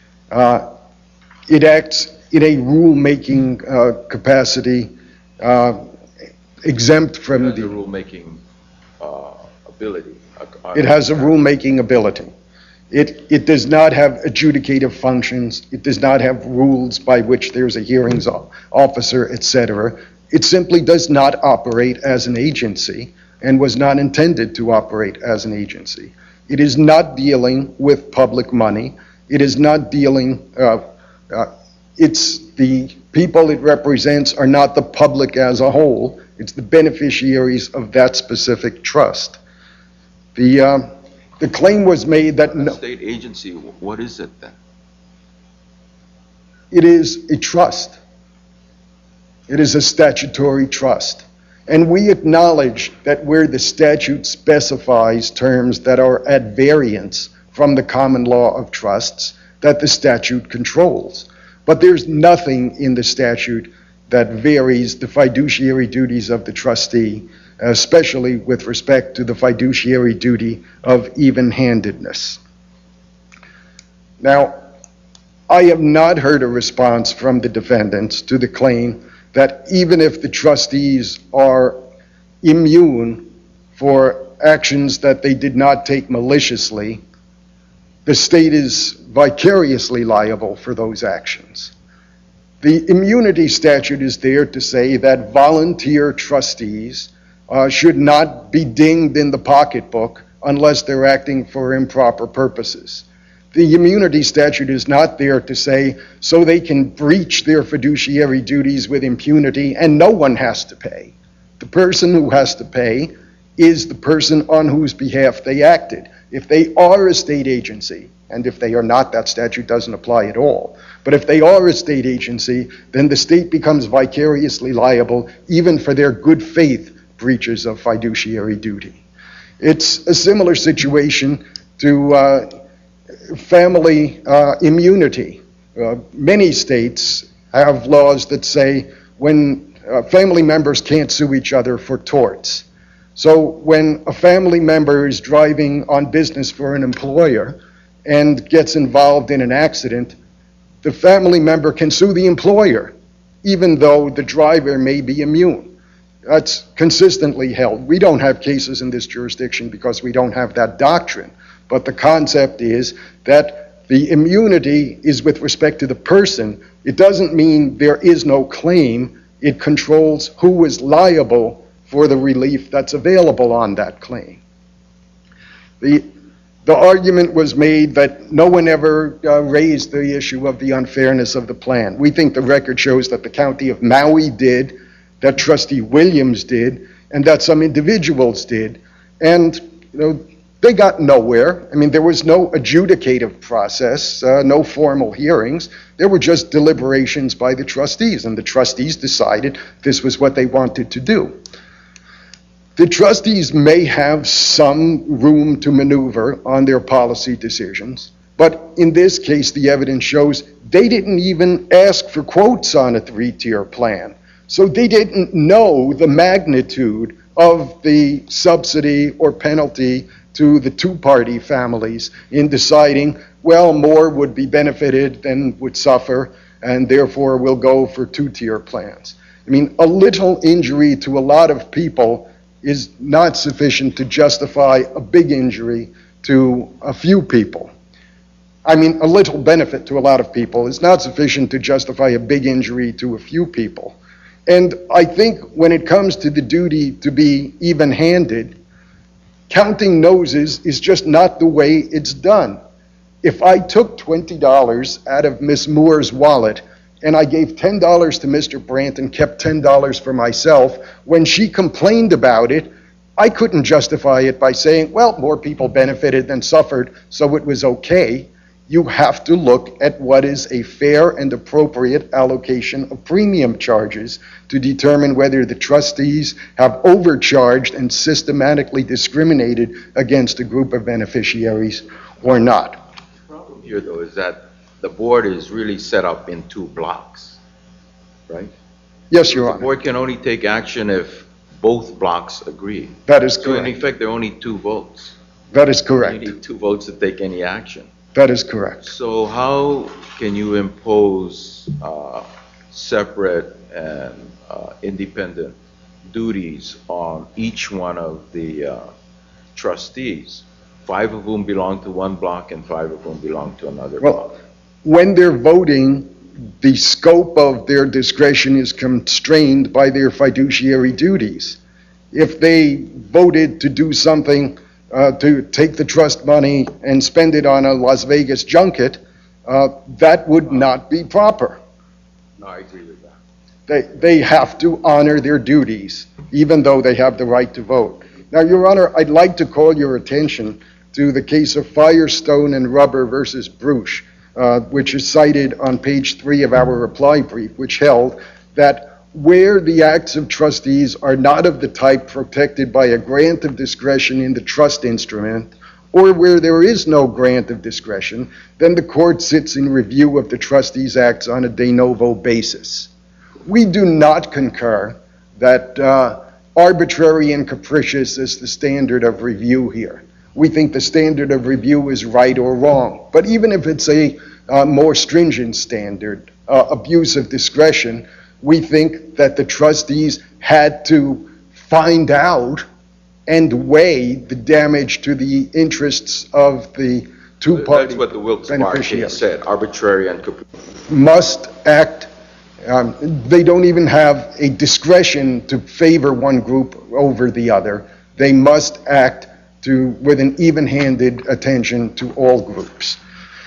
It acts in a rule-making capacity, exempt from the rule-making ability. It has a rule-making ability. It does not have adjudicative functions. It does not have rules by which there's a hearings officer, etc. It simply does not operate as an agency and was not intended to operate as an agency. It is not dealing with public money. It is not dealing, it's the people it represents are not the public as a whole. It's the beneficiaries of that specific trust. The claim was made that a state agency, what is it then? It is a trust. It is a statutory trust. And we acknowledge that where the statute specifies terms that are at variance from the common law of trusts, that the statute controls. But there's nothing in the statute that varies the fiduciary duties of the trustee, especially with respect to the fiduciary duty of even-handedness. Now, I have not heard a response from the defendants to the claim that even if the trustees are immune for actions that they did not take maliciously, the state is vicariously liable for those actions. The immunity statute is there to say that volunteer trustees should not be dinged in the pocketbook unless they're acting for improper purposes. The immunity statute is not there to say so they can breach their fiduciary duties with impunity and no one has to pay. The person who has to pay is the person on whose behalf they acted. If they are a state agency, and if they are not, that statute doesn't apply at all. But if they are a state agency, then the state becomes vicariously liable even for their good faith breaches of fiduciary duty. It's a similar situation to family immunity. Many states have laws that say when family members can't sue each other for torts. So when a family member is driving on business for an employer and gets involved in an accident, the family member can sue the employer, even though the driver may be immune. That's consistently held. We don't have cases in this jurisdiction because we don't have that doctrine. But the concept is that the immunity is with respect to the person. It doesn't mean there is no claim. It controls who is liable for the relief that's available on that claim. The argument was made that no one ever raised the issue of the unfairness of the plan. We think the record shows that the County of Maui did, that Trustee Williams did, and that some individuals did. And They got nowhere. I mean, there was no adjudicative process, no formal hearings. There were just deliberations by the trustees, and the trustees decided this was what they wanted to do. The trustees may have some room to maneuver on their policy decisions, but in this case, the evidence shows they didn't even ask for quotes on a three-tier plan. So they didn't know the magnitude of the subsidy or penalty to the two-party families in deciding, well, more would be benefited than would suffer, and therefore we'll go for two-tier plans. I mean, a little injury to a lot of people is not sufficient to justify a big injury to a few people. I mean, a little benefit to a lot of people is not sufficient to justify a big injury to a few people. And I think when it comes to the duty to be even-handed, counting noses is just not the way it's done. If I took $20 out of Miss Moore's wallet and I gave $10 to Mr. Brandt and kept $10 for myself, when she complained about it, I couldn't justify it by saying, well, more people benefited than suffered, so it was okay. You have to look at what is a fair and appropriate allocation of premium charges to determine whether the trustees have overcharged and systematically discriminated against a group of beneficiaries or not. The problem here, though, is that the board is really set up in two blocks, right? Yes, Your The Honor. board can only take action if both blocks agree. That is So in correct. effect, there are only two votes. That is You correct. need two votes to take any action. That is correct. So how can you impose separate and independent duties on each one of the trustees, 5 of whom belong to one block and 5 of whom belong to another Well, block? when they're voting, the scope of their discretion is constrained by their fiduciary duties. If they voted to do something, to take the trust money and spend it on a Las Vegas junket, that would not be proper. No, I agree with that. They have to honor their duties, even though they have the right to vote. Now, Your Honor, I'd like to call your attention to the case of Firestone and Rubber versus Bruce, which is cited on page 3 of our reply brief, which held that where the acts of trustees are not of the type protected by a grant of discretion in the trust instrument, or where there is no grant of discretion, then the court sits in review of the trustees' acts on a de novo basis. We do not concur that arbitrary and capricious is the standard of review here. We think the standard of review is right or wrong. But even if it's a more stringent standard, abuse of discretion, we think that the trustees had to find out and weigh the damage to the interests of the two-party That's what the Wilkes-Barre case beneficiaries. said, arbitrary and capricious. Must act, they don't even have a discretion to favor one group over the other. They must act with an even-handed attention to all groups.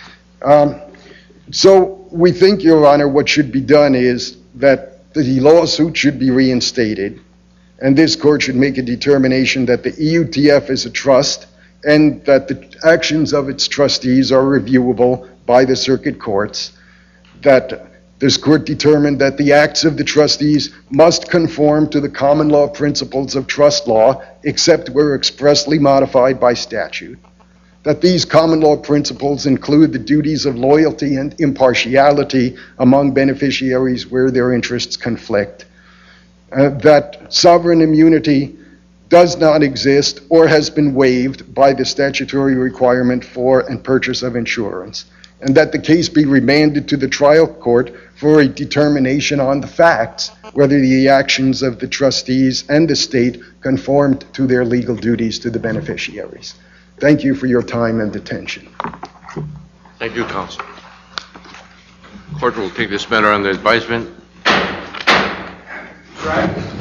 So we think, Your Honor, what should be done is that the lawsuit should be reinstated, and this court should make a determination that the EUTF is a trust and that the actions of its trustees are reviewable by the circuit courts, that this court determined that the acts of the trustees must conform to the common law principles of trust law, except where expressly modified by statute, that these common law principles include the duties of loyalty and impartiality among beneficiaries where their interests conflict, that sovereign immunity does not exist or has been waived by the statutory requirement for and purchase of insurance, and that the case be remanded to the trial court for a determination on the facts, whether the actions of the trustees and the state conformed to their legal duties to the beneficiaries. Thank you for your time and attention. Thank you, counsel. Court will take this matter under advisement. Right.